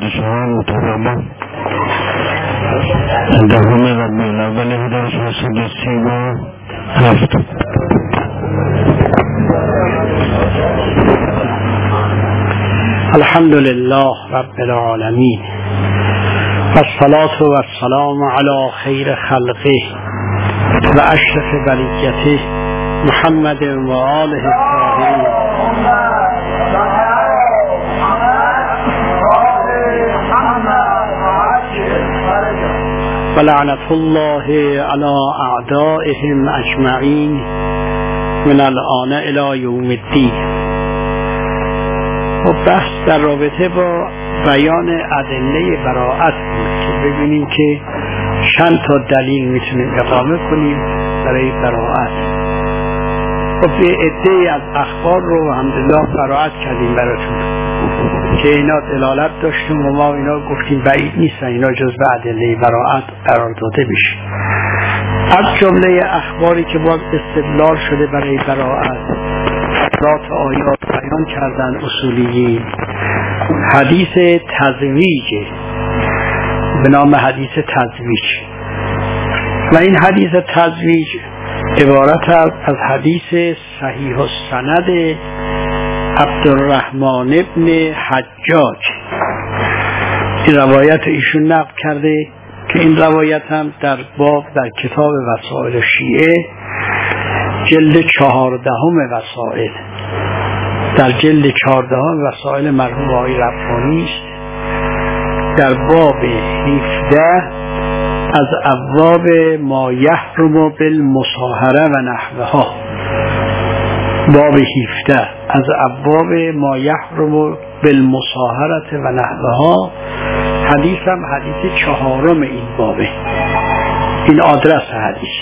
شهر محترم دهم ربیع الاول 1337 الحمد لله رب العالمین والصلاة والسلام علی خیر خلقه و اشرف بریته محمد و آله الطاهرین و لعنت الله علی اعدائهم اجمعین من الآن الی یوم الدین. و بحث در رابطه با بیان ادله براءت بود که ببینیم که چند تا دلیل میتونیم اقامه کنیم برای براءت. خب یه عده‌ای از اخبار رو الحمدلله براءت کردیم براتون که اینا دلالت داشتیم و ما اینا گفتیم بعید نیستن اینا جزو ادله براءت قرار داده بشه. از جمله اخباری که باز استدلال شده برای براءت ذات آیات بیان کردن اصولیین، حدیث تزویج به نام حدیث تزویج و این حدیث تزویج عبارت از حدیث صحیح السند عبدالرحمن ابن حجاج. این روایت ایشون نقل کرده که این روایت هم در باب در کتاب وسائل شیعه جلد 14 وسائل در جلد 14 وسائل مرحوم آقای ربانی است در باب 17 از ابواب ما یحرم بالمصاهره و نحوها. باب 17 از ابواب ما یحرم بالمصاهره و نحوها. حدیث هم حدیث 4 این بابه. این آدرس حدیث.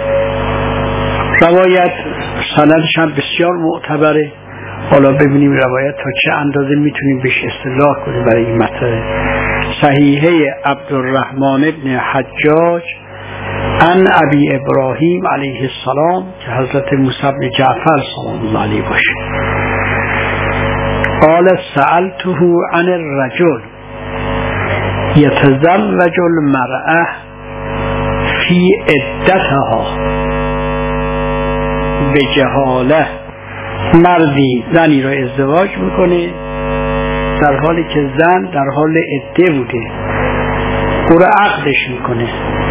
روایت سندش هم بسیار معتبره. حالا ببینیم روایت تا چه اندازه میتونیم بهش استدلال کنیم برای این مطلب. صحیحه عبدالرحمن ابن حجاج عن ابی ابراهیم علیه السلام که حضرت موسی بن جعفر سلام الله علیه باشه قال سألته عن الرجل يتزوج المرأة في عدتها به جهاله. مردی زنی را ازدواج میکنه در حالی که زن در حال عده بوده، او را عقدش میکنه.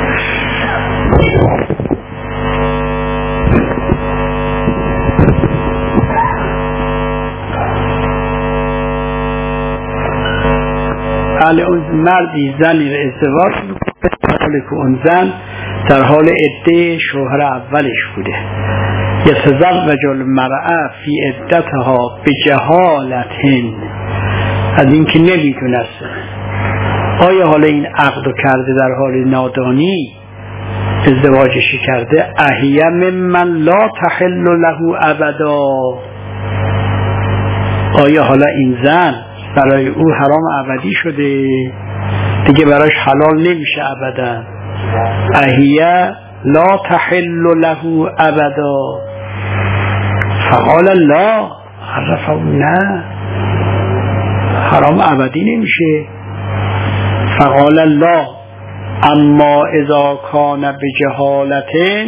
اون مردی زنی را ازدواج میکنه در حالی که اون زن در حال عده شوهر اولش بوده. یتزوج المرأة فی عدتها بجهالة، از اینکه نمیدونست آیا حالا این عقد کرده در حال نادانی ازدواجش کرده احیه ممن لا تحل له ابدا، آیا حالا این زن برای او حرام ابدی شده دیگه براش حلال نمیشه ابدا. احیه لا تحل له ابدا. فقال لا، عرفه نه حرام ابدی نمیشه. فقال لا اما اذا کان بجهالة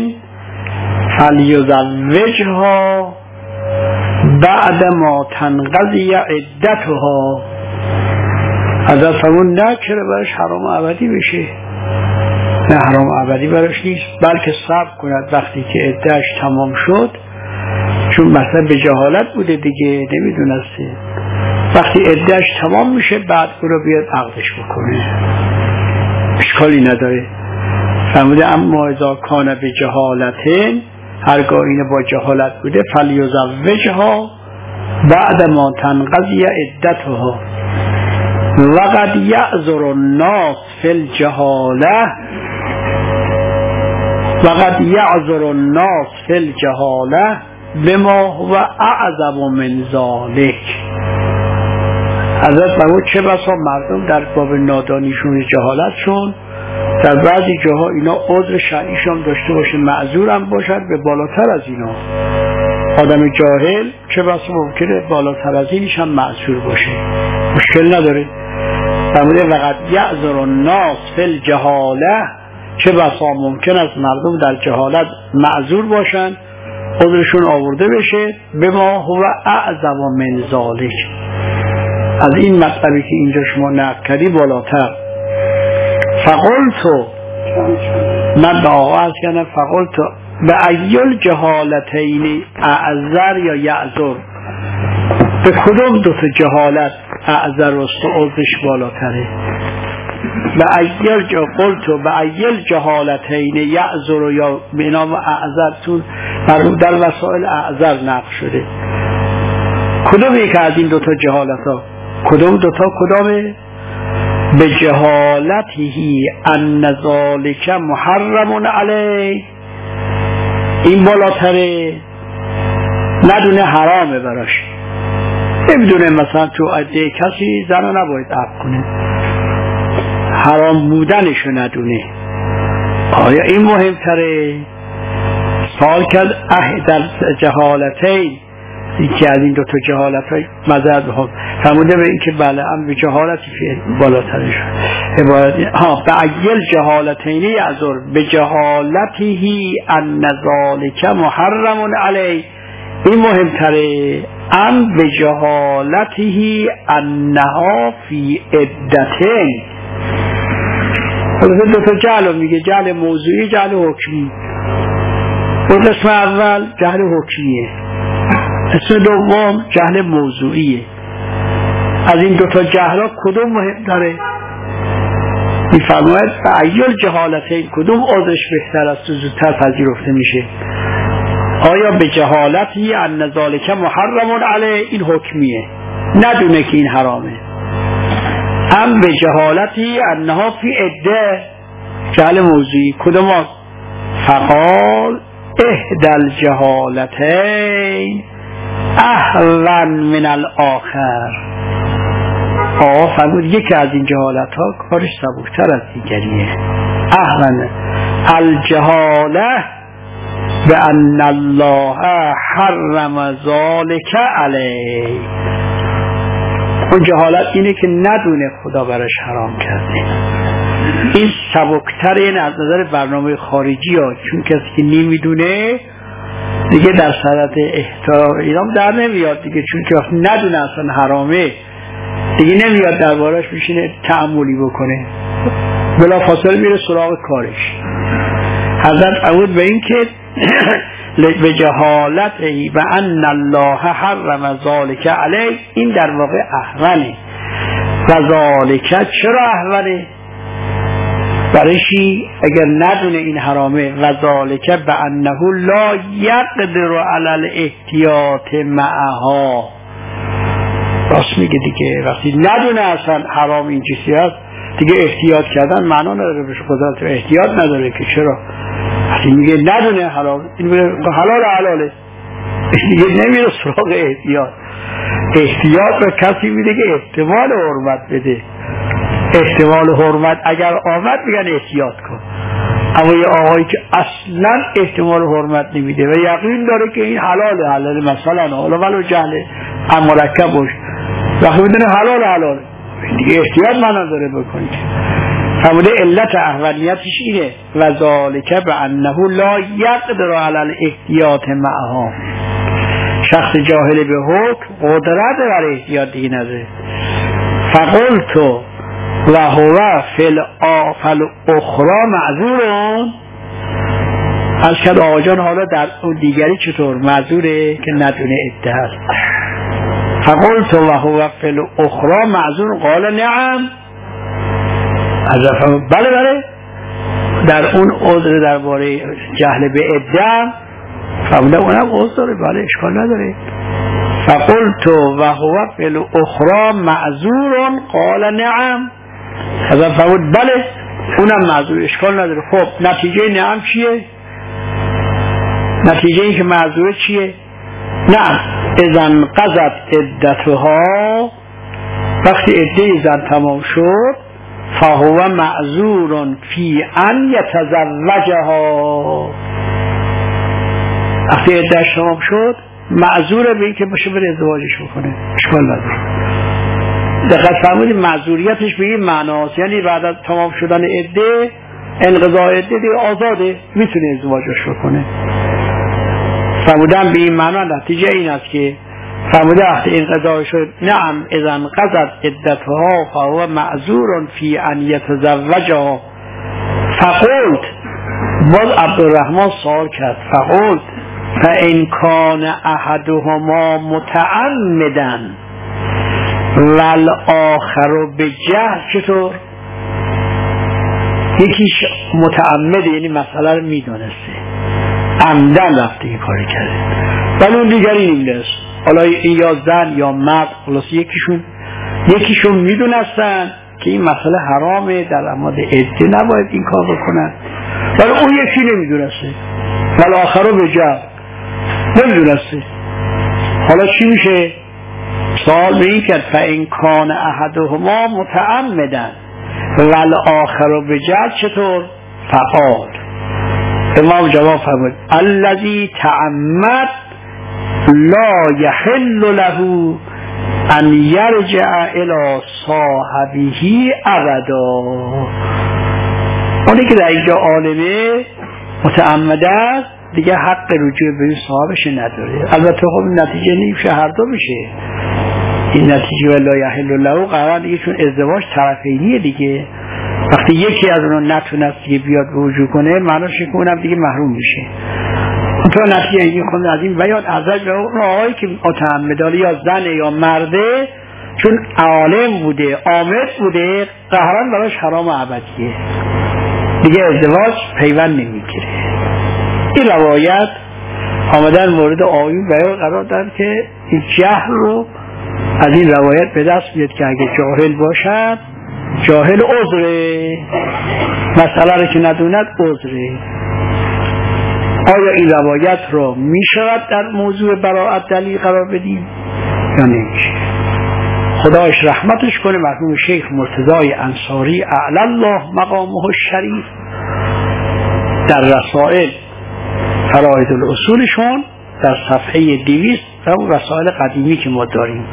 فلیزوجها بعد ما تنقضی عدتها. حضرت فرمود نه چرا برش حرام ابدی بشه، نه حرام ابدی براش نیست، بلکه صبر کند وقتی که عدهش تمام شد، چون مثلا به جهالت بوده دیگه نمیدونسته، وقتی عدهش تمام میشه بعد او رو بیاد عقدش بکنه، اشکالی نداره. فرموده اما اذا کان به جهالتین، هرگاه اینه با جهالت بوده، فلیزوجها بعد ما تنقضی عدتها وقد یعذر الناس فی الجهاله وقد یعذر الناس فی الجهاله بما هو اعظم من ذلك. حضرت فرمود چه بسا مردم در باب نادانیشون جهالتشون در بعضی جاها اینا عذر شرعیشون داشته باشه، معذورم باشد به بالاتر از اینا. آدم جاهل چه بسا ممکنه بالاتر از اینش هم معذور باشه، مشکل نداره. فرموده وقد یعذر الناس فی الجهاله، چه بسا ممکن است مردم در جهالت معذور باشند، عذرشون آورده بشه. به ما هو اعظم من ذلک، از این مطلبی که اینجا شما نقل کردی بالاتر. فقلت، من به آقا عرض کردم فقلت به ایل جهالتین اعذر یا یعذر، به کدوم دو تا جهالت اعذر و عذرش بالاتره؟ به ایل قلت به ایل جهالتین یعذر یا به نام اعذر، تو در وسائل اعذر نقل شده. کدوم یک از این دو تا جهالت ها؟ کدوم دو تا کدامه؟ به جهالته ان ذالک محرم علیه، این بالاتره، ندونه حرامه براش، نمیدونه مثلا تو عده کسی زن نباید عقد کنه، حرام بودنشو ندونه. آیا این مهمتره؟ سوال کرد در جهالتین، یکی از این دو تا جهالت های مذهب فرموده به این که بله هم به جهالتی که بالاترش به ایل جهالتین یعذر به جهالته ان ذالک محرم علیه، این مهمتره، ام به جهالته انها فی عدتین. دو تا جهل میگه، جهل موضوعی، جهل حکمی. اون قسم اول جهل حکمیه، قسم دوم جهل موضوعیه. از این دو تا جهل کدوم مهم داره؟ میفرماید به ایل جهالتین، کدوم عذرش بهتر است و زودتر پذیرفته میشه؟ آیا به جهالتی ان ذالک محرم علیه، این حکمیه، ندونه که این حرامه، هم به جهالتی انها فی عده، جهل موضوعی، کدوم؟ فقال احدى الجهالتین اهون من الاخر. فرمود یکی از این جهالت ها کارش سبکتر از دیگریه. اهون الجهاله بأن الله حرم ذالک علیه، اون جهالت اینه که ندونه خدا براش حرام کرده. این سبکتر، این از نظر برنامه خارجی ها، چون کسی که نمیدونه دیگه در صورت احترام ایران در نمیاد دیگه، چون که وقتی ندونه اصلا حرامه دیگه نمیاد دربارش بشینه تأملی بکنه، بلا فاصله میره سراغ کارش. حضرت عود به این که به جهالته و ان الله حرم ذالک علیه، این در واقع احونه. و ذالک چرا احونه؟ برایشی اگر ندونه این حرامه، و ذالک به انه لا یقدر علی الاحتیاط معها. راست میگه دیگه، وقتی ندونه اصلا حرام این چیزی هست دیگه احتیاط کردن معنا نداره، بهش قدرت احتیاط نداره که چرا؟ وقتی میگه ندونه حرام، این حلال حلاله دیگه نمیره سراغ احتیاط. احتیاط به کسی میده که احتمال حرمت بده. احتمال حرمت اگر آمد میگن احتیاط کن، اما یه آقایی که اصلا احتمال حرمت نمیده و یقین داره که این حلاله مثلا حالا ولو جهل مرکب باشه، وقتی میدونه حلاله دیگه احتیاط معنا داره بکنید. فرموده علت احولیتش اینه و ذالک به انه لا یقدر علی الاحتیاط معها، شخص جاهل به حکم قدرت بر احتیاط دیگه نداره. فقلت و هو فی الاخرى معذورون، از کد آقا جان حالا در اون دیگری چطور معذوره که ندونه عده هست؟ فقلت و هو فی الاخرى معذور، قال نعم، از بله در اون عذر درباره جهل به عده فرموده اونم عذر داره، بله اشکال نداره. فقلت و هو فی الاخرى معذور، قال نعم، از فرمود بله اونم معذور، اشکال نداره. خب نتیجه نعم چیه؟ نتیجه این که معذوره چیه؟ نه اذن قضت عدتها، وقتی عده زن تمام شد فهو معذور فی ان یتزوجها، وقتی عدهش تمام شد معذوره به این که باشه بره ازدواجش بکنه، اشکال نداره. دقت فرمودید معذوریتش به این معناست، یعنی بعد از تمام شدن عده، انقضاء عده دیگه آزاده، میتونه ازدواجش بکنه. فرمودن به این معنا نتیجه این است که فرموده وقتی انقضاء شد نعم اذا انقضت عدتها فهو معذور فی ان یتزوجها. فقلت، باز عبدالرحمن سوال کرد، فقلت فان کان احدهما متعمدا والآخر بجهل. چطور؟ یکیش متعمد یعنی مسئله رو میدونسته، عمدن رفته این کاری کرده، ولی اون دیگری نمیدونست، حالا این یا زن یا مرد، خلاص یکیشون میدونستن که این مسئله حرامه، در اماد عده نباید این کار بکنن، ولی اون یکی نمیدونسته، والآخر بجهل نمیدونسته. حالا چی میشه؟ سوال به این کرد فإن کان احدهما متعمدا والآخر بجهل. چطور؟ فقال، امام جواب فرمود الذی تعمد لا یحل له ان یرجع الی صاحبه ابدا. اونی که در اینجا عالمه متعمد است دیگه حق رجوع به صاحبش نداره. البته خب نتیجه نمیشه هر دو میشه، این نتیجه ولا یحل له قرار دیگه، چون ازدواج طرفینیه دیگه. وقتی یکی از اونها نتونست دیگه بیاد رجوع کنه، معناش که اونم دیگه محروم میشه. تو نتیجه این خود از این بیان ازش به اون آقایی که متعمدالی یا زن یا مرده، چون عالم بوده عامد بوده، قهران براش حرام ابدیه، دیگه ازدواج پیوند نمیگیره. این روایت آمدن مورد آیون بیان قرار داد که این جهل رو از این روایت به دست بیاد که اگه جاهل باشد، جاهل عذره، مسئله رو که ندوند عذره. آیا این روایت رو می شود در موضوع براءت دلیل قرار بدیم یا نمیشه؟ خدایش رحمتش کنه مرحوم شیخ مرتضی انصاری اعلی الله مقامه الشریف در رسائل فرائض الاصولشون در صفحه 200 و رسائل قدیمی که ما داریم،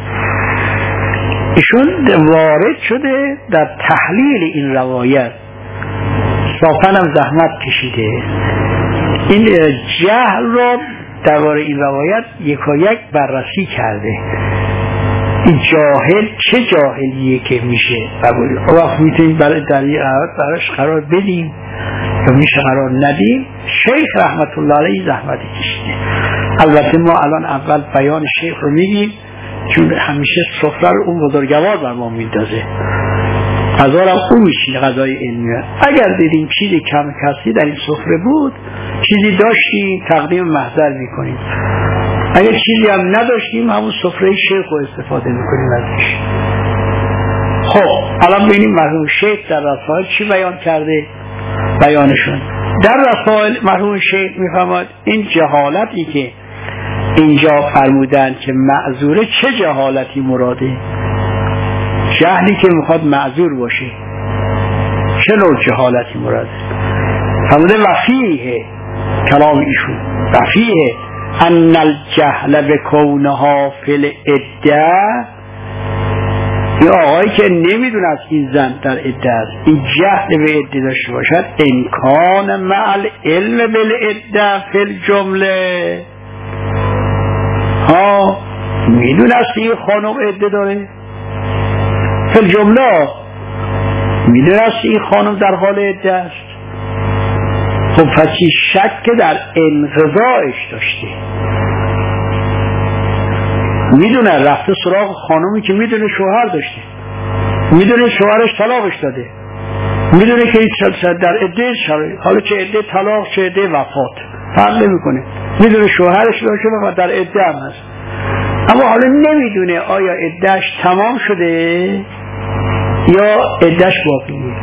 ایشون وارد شده در تحلیل این روایت، صافن هم زحمت کشیده این جهل رو درباره این روایت یکایک بررسی کرده. این جاهل چه جاهلیه که میشه قبول؟ وقت میتونیم برای دلیل براش قرار بدیم یا میشه قرار ندیم؟ شیخ رحمت الله علیه زحمت کشیده. البته ما الان اول بیان شیخ رو میگیم چون همیشه سفره رو اون بزرگوار بر ما میندازه، غذا رو اون میشینه، غذای علمیه. اگر دیدیم چیزی کم کسی در این سفره بود، چیزی داشتیم تقدیم محضر میکنیم، اگر چیزی هم نداشتیم همون سفره شیخ رو استفاده میکنیم ازش. خب الان ببینیم مرحوم شیخ در رسائل چی بیان کرده. بیانشون در رسائل مرحوم شیخ میفرماد این جهالتی که اینجا فرمودن که معذوره، چه جهالتی مراده؟ جهلی که میخواد معذور باشه، چه نوع جهالتی مراده؟ فرموده وفیه، کلام ایشون وفیه ان الجهل بکونها فی العده، این آقایی که نمیدونه از این زن در عده است، این جهل به عده داشته باشد، امکان مع العلم بالعده فی الجمله. ها میدونه است این خانم عده داره، فی الجمله میدونه است این خانم در حال عده است. خب پس شک در انقضاعش داشته، میدونه رفته سراغ خانومی که میدونه شوهر داشته، میدونه شوهرش طلاقش داده، میدونه که در عده شرعی، حالا چه عده طلاق چه عده وفات فرق نمیکنه، میدونه شوهرش داشته و در عده هم هست، اما حالا نمیدونه آیا عدهش تمام شده یا عدهش باقیه.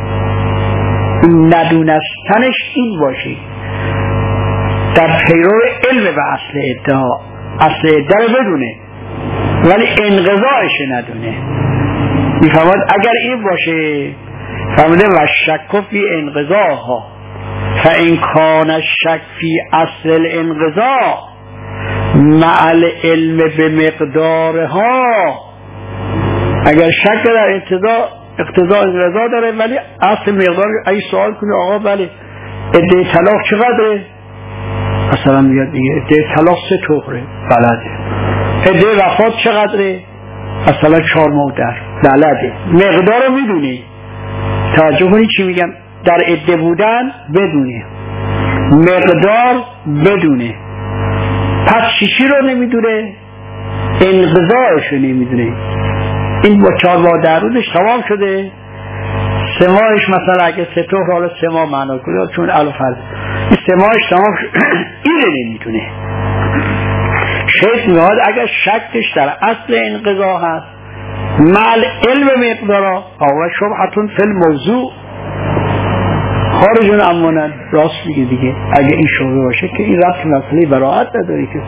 ندونستنش این باشه در پیرو علم و اصل عده، اصل عده رو بدونه ولی انقضاعش ندونه. میفهمد اگر این باشه فرموده و شک فی انقضاها فان کان الشک فی اصل الانقضاء مع العلم بمقدارها اگر شک در اقتضاء رضا داره، ولی اصل مقدار اگه سوال کنی آقا بله عده طلاق چقدره، مثلا میاد دیگه عده طلاق 3 طهره بلده، عده وفات چقدره، مثلا 4 ماه بلده، مقدار رو میدونی. توجه کنی چی میگم، در عده بودن بدونه، مقدار بدونه. پس چی رو نمیدونه؟ انقضاءش رو نمیدونه. این با 4 ماه در روزش تمام شده، 3 ماهش مثلا اگه 3 طهر حالا 3 ماه معنا کنه چون الافل این 3 ماهش تمام شده این رو نمیدونه. شیخ میاد اگر شکش در اصل انقضا هست مال علم مقدارا آقا شبهتون فی الموضوع خارجون امانن، راست میگه دیگه. اگه این شبه باشه که این ربط مسئله براعت نداره که،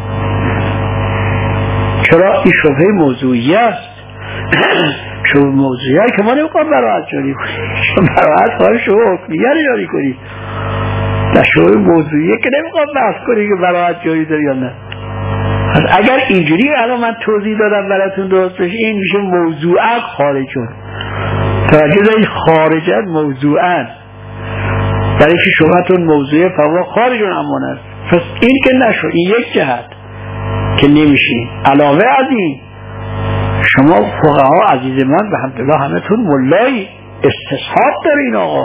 چرا این شبه موضوعی است. شبه موضوعی است که ما نمیخوام براعت جاری کنیم، براعت خواهی شبه حکمیه رو جاری کنیم، در شبه موضوعی که نمیخوام بحث کنیم که براعت جاری داری یا نه. اگر اینجوری الان من توضیح دادم براتون درست بشه، این میشه موضوعا خارجون. توجه دارید، خارجن موضوعا، برای که شبهتون موضوعه فوا خارجون امان است. پس این که نشو، این یک جهت که نمیشه. علاوه از این شما فقها عزیز من به حمدالله همه تون ملایی استصحاب دارین آقا.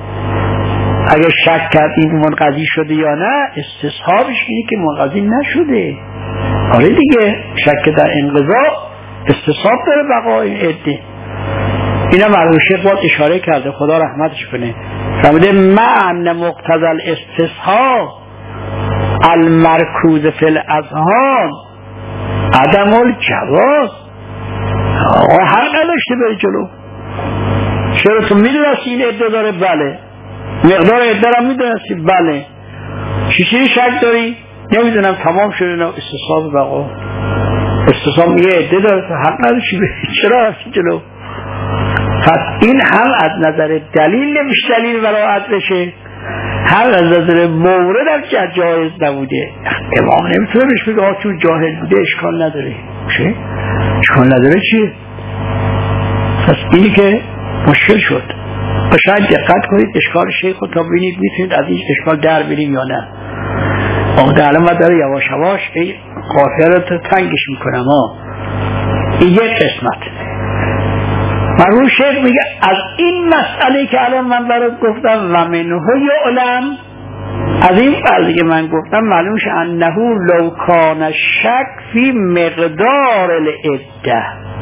اگر شک کرد این منقضی شده یا نه، استصحابش اینه که منقضی نشده. آره دیگه، شک در انقضا استصحاب داره بقای عده. اینا مرحوم شیخ باید اشاره کرده، خدا رحمتش کنه، فرموده معنی مقتضی الاستصحاب المرکوز فی الاذهان عدم الجواز. آقا حق نداشته بری جلو. چرا تو میدونستی این عده داره؟ بله. مقدار عده را میدونستی؟ بله. چی شک داری؟ نمیدونم، تمام شده. نه استصحاب بقا، استصحاب میگه عده داره، تو حق نداشتی بری، چرا رفتی جلو؟ پس این هم از نظر دلیل نمیشه دلیل براعت بشه، هم از نظر مورد هم جایز نبوده. امام نمیتونه بهش بگه چون جاهل بوده اشکال نداره. چه؟ اشکال نداره چیه؟ پس اینی که مشکل شد. شاید دقت کنید اشکال شیخ رو تا ببینید میتونید از این اشکال در بریم یا نه. آقا علم داره یواش یواش این قافیه رو تنگش میکنم این یک قسمت. مرحوم شیخ میگه از این مسئله که الان من برات گفتم و منه یعلم، از این فرضی که من گفتم معلوم شه انه لو کان شک فی مقدار العده.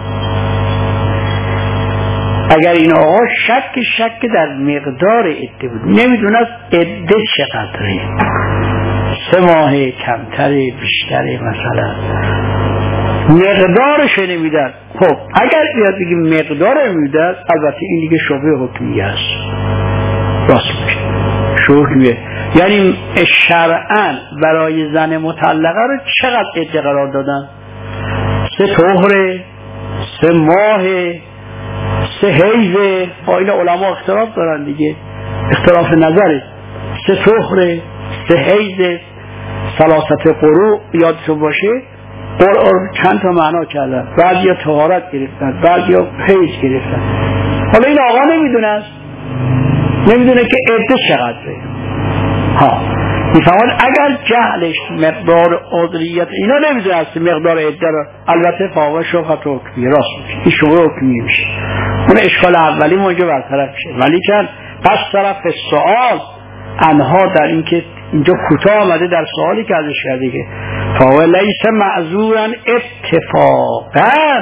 اگر این آقا شک در مقدار عده بود، نمیدونست عده چقدره، 3 ماه کمتره بیشتره، مثلا مقدارش نمیدن. خب اگر بیاد بگیم مقدار نمیدن، البته این دیگه شبه حکمیه است، راست میشه شبه. یعنی شرعاً برای زن مطلقه رو چقدر عده قرار دادن؟ 3 طهره، 3 ماه، 3 حیضه. با این علما اختلاف دارن دیگه، اختلاف نظره. 3 طهره، 3 حیضه، 3 قروء یادتون باشه. قرآن چند تا معنا کردن، بعضی ها طهارت گرفتن، بعضی ها حیض گرفتن. حالا این آقا نمیدونه که عده چقدره. میفهمون اگر جهلش مقدار عذریت اینا نمیدونه است مقدار عده رو، البته فاوه شبهت حکمیه، راست میشه، این شبهه حکمیه میشه، اون اشکال اولی موجب برطرف میشه. ولی که پس طرف سوال انها در این که اینجا کوتاه آمده در سوالی که ازش کرده که فاوه لیس معذورا اتفاقا،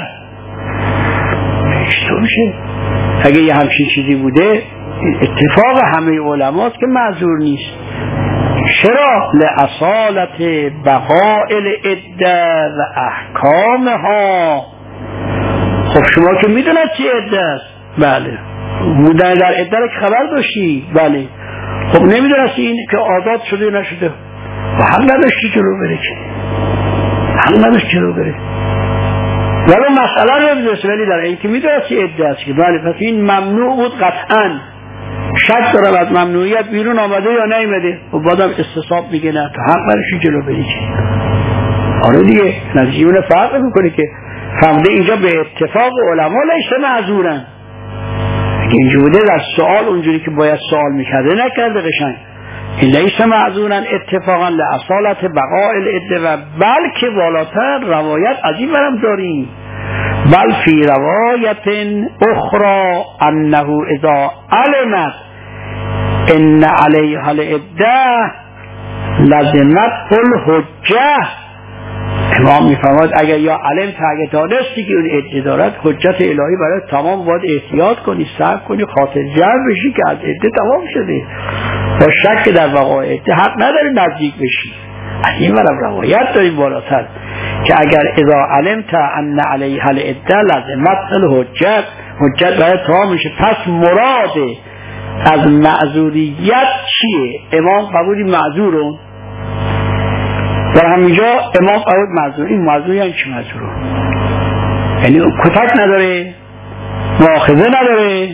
چطور میشه؟ اگه یه همچین چیزی بوده اتفاق همه علماست که معذور نیست. چرا؟ لأصالت بقائل عده و احکامها. خب شما که میدونید چی عده است؟ بله. بودن در عده رو که خبر داشتی؟ بله. خب نمیدونستی این که آزاد شده نشده؟ و حق نداشتی جلو بره که، حق نداشتی جلو بره. ولی مسئله رو نمیدونستی، ولی در این که میدونستی عده است که بله، پس این ممنوع بود قطعاً. شک دارم از ممنوعیت بیرون آمده یا نیامده، و بعدم استصحاب میگه نه، تو حق برشی جلو بری که. آره دیگه، نتیجه اون فرق میکنه که فهمده اینجا به اتفاق علما لیس معذورن. اینجوری بوده در سوال اونجوری که باید سوال میکرده نکرده قشنگ. این لیس معذورن اتفاقا لأصالت بقاء العده و بلکه بالاتر روایت از این برم داریم بل فی روایت اخرى انه اذا علمت ان علیها العده لزمت الحجه. امام میفرماید اگر یا علم تا اگر دانستی که اون عده دارد حجت الهی برای تمام باید احتیاط کنی صبر کنی خاطر جمع بشی که از عده تمام شده با شک در وقوع عده حق نداری نزدیک بشی. از این برم روایت داریم بالاتر که اگر اذا علمت ان علیها العده لزمت الحجه حجت برای تمام میشه. پس مراد از معذوریت چیه؟ امام قبولی معذورون در همینجا امام قبول معذور. این معذور یعنی چی معذور؟ یعنی کتک نداره مؤاخذه نداره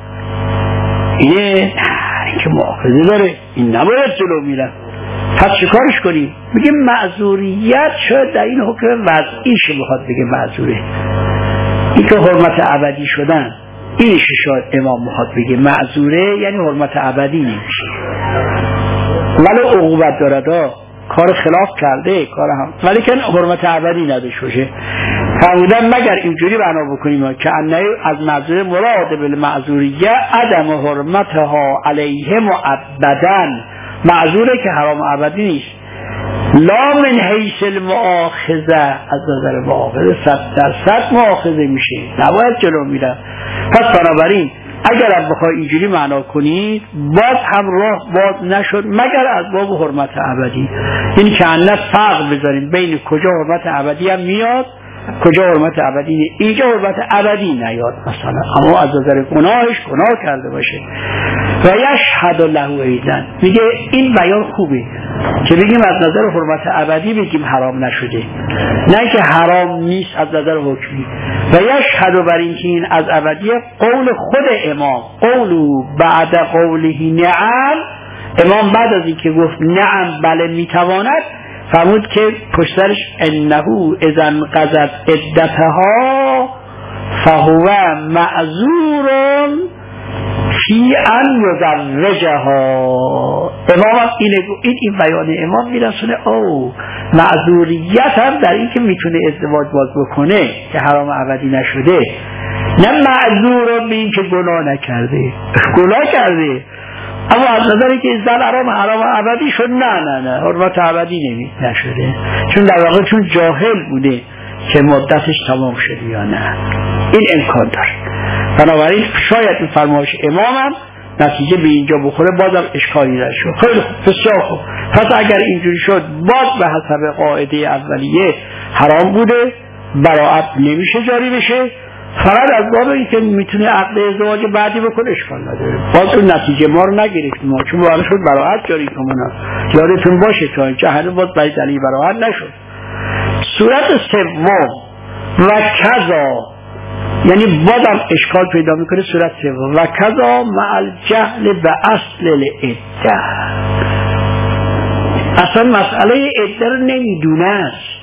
اینه که مؤاخذه داره این نباید جلو میره. پس چیکارش کنیم؟ میگه معذوریت شاید در این حکم وضعیش بخواد بگه معذوره. این که حرمت ابدی شدن اینش شاید امام بخواد بگه معذوره یعنی حرمت ابدی نمیشه ولی عقوبت داره کار خلاف کرده کار هم ولی که حرمت ابدی نداشته باشه. فرمودن مگر اینجوری بنا بکنیم که انه از معذور مراد بالمعذوریه عدم حرمتها علیه ابدا معذوره که حرام ابدی نیست لا من حیث المؤاخذه از نظر مؤاخذه 100% مؤاخذه میشه نباید جلو میره. پس بنابراین اگر هم بخوای اینجوری معنا کنید باز هم راه باز نشد مگر از باب حرمت ابدی. این که انه فرق بذاریم بین کجا حرمت ابدی هم میاد کجا حرمت ابدی نیست. اینجا حرمت ابدی نیاد مثلا اما از نظر گناهش گناه کرده باشه. و یشهد له ایضا میگه این بیان خوبه که بگیم از نظر حرمت ابدی بگیم حرام نشده نه که حرام نیست از نظر حکمی. و یشهد بر این که این از ابدی قول خود امام قولو بعد قوله نعم. امام بعد از این که گفت نعم بله میتواند فرمود که پشترش انه اذا انقضت عدتها فهو معذور فی ان یزوجها. امام این بیان امام میرسونه او معذوریت هم در این که میتونه ازدواج باز بکنه که حرام ابدی نشده نه معذور به این که گناه نکرده گناه کرده اما از نظری که زن حرام ابدی شد نه حرمت ابدی نشده چون در واقع چون جاهل بوده که مدتش تمام شده یا نه این امکان داره. بنابراین شاید این فرمایش امامم نتیجه به اینجا بخوره بازم اشکالی نشه. خیلی خوب بسیار خوب. پس اگر اینجوری شد باز به حسب قاعده اولیه حرام بوده براءت نمیشه جاری بشه فقط از باب این که میتونه عقد ازدواج بعدی بکنه اشکال نداره. باز اون نتیجه ما رو نگرفتیم ما چون باید شد براءت جاری کنه. یادتون باشه تا اینجا هنوز باز برای دلیل براءت نشد. صورت سوم و کذا یعنی بازم اشکال پیدا میکنه. صورت سوم و کذا مع الجهل به اصل العده. اصلا مسئله عده رو نمیدونه است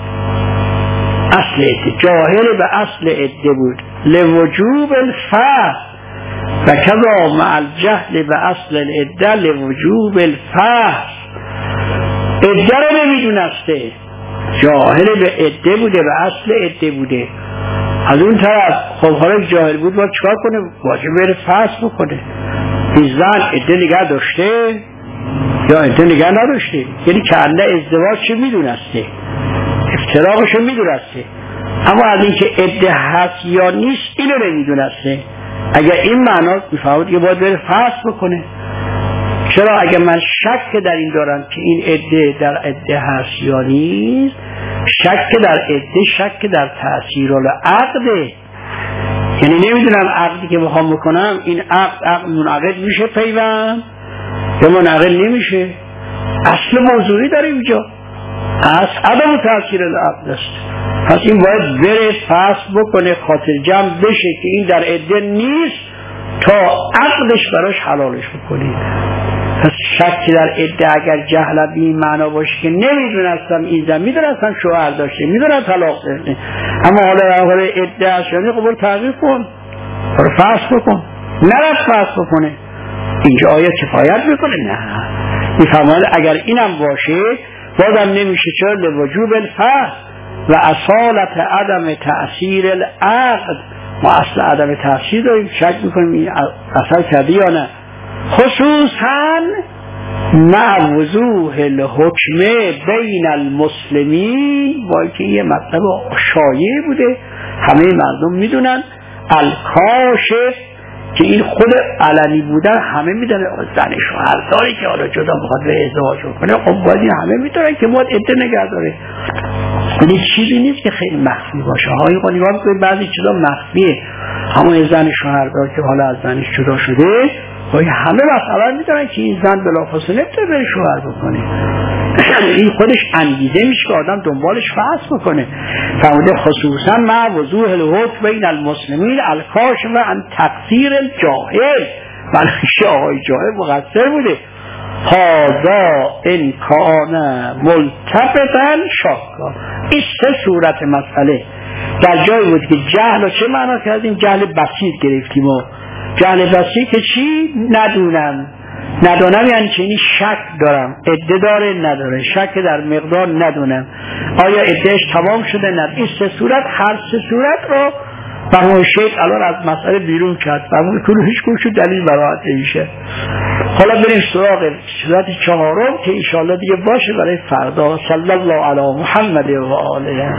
اصل عده جاهل به اصل عده بود لوجوب الفحص و کذا مع الجهل به اصل العده لوجوب الفحص. عده رو نمیدونسته جاهل به عده بوده به اصل عده بوده. از اون طرف خب حالا جاهل بود باید چکار کنه واجب بره فحص بکنه. این زن عده نگه داشته یا عده نگه نداشته یعنی که انده ازدواج چه میدونسته افتراقشو میدونسته اما از این که عده هست یا نیست اینو نمیدونسته. اگر این معنا میفهمد که باید بره فحص بکنه. چرا اگر من شک در این دارم که این عده در عده هست یا نیست شک در عده شک در تأثیر العقده یعنی نمیدونم عقدی که بخوام بکنم این عقد منعقد میشه پیوند یا منعقد نمیشه. اصل موضوعی داره اینجا از عدم تأثیر العقد است. پس این باید بره فحص بکنه خاطر جمع بشه که این در عده نیست تا عقدش براش حلالش بکنید. پس شکی در عده اگر جهل به این معنا باشه که نمیدونستم این زن، میدونستم شوهر داشته، میدونم طلاق داشته، اما حالا عده هست، یعنی خب برو تغییر کن، برو فحص بکن، نرفت فحص بکنه. اینجا آیا کفایت میکنه؟ نه. میفرماید اگر اینم باشه بازم نمیشه، چرا؟ لوجوب الفحص و اصالت عدم تأثیر العقد. ما اصل عدم تأثیر داریم، شک میکنیم این اثر کرده یا نه. خصوصا مع وضوح الحکم بین المسلمین، با اینکه یه مطلب شایع بوده، همه مردم میدونن. الکاشف که این خود علنی بودن همه میدونن، زن شوهر داری که حالا جدا میخواد به ازدواج کنه، خب باید این همه میدونن که باید عده نگه داره. این چیزی نیست که خیلی مخفی باشه. هایی خب نگاه کنید بعضی چیزا مخفیه، همون زن شوهر دار که حالا از زنش جدا شده، همه مثلا میدونن که این زن بلافاصله نمیتونه بره شوهر بکنه. این خودش انگیزه میشه که آدم دنبالش فحص بکنه. فرموده خصوصا مع وضوح الحکم بین المسلمین الکاشف عن تقصیر الجاهل، بلکه آقای جاهل مقصر بوده. هذا ان کان ملتفتا شاکا. این سه صورت مسئله در جایی بود که جهل رو چه معنا کردیم؟ جهل بسیط گرفتیم. و جهل بسیط که چی؟ ندونم یعنی چه؟ این شک دارم عده داره نداره، شک در مقدار ندونم آیا عدهش تمام شده نه. این سه صورت، هر سه صورت رو برای شیخ الان از مسئله بیرون کرد، برای کنه هیچ کنشو دلیل براحت میشه. حالا بریم سراغ صورت چهارم که انشاءالله دیگه باشه برای فردا. صلی الله علی محمد و آله.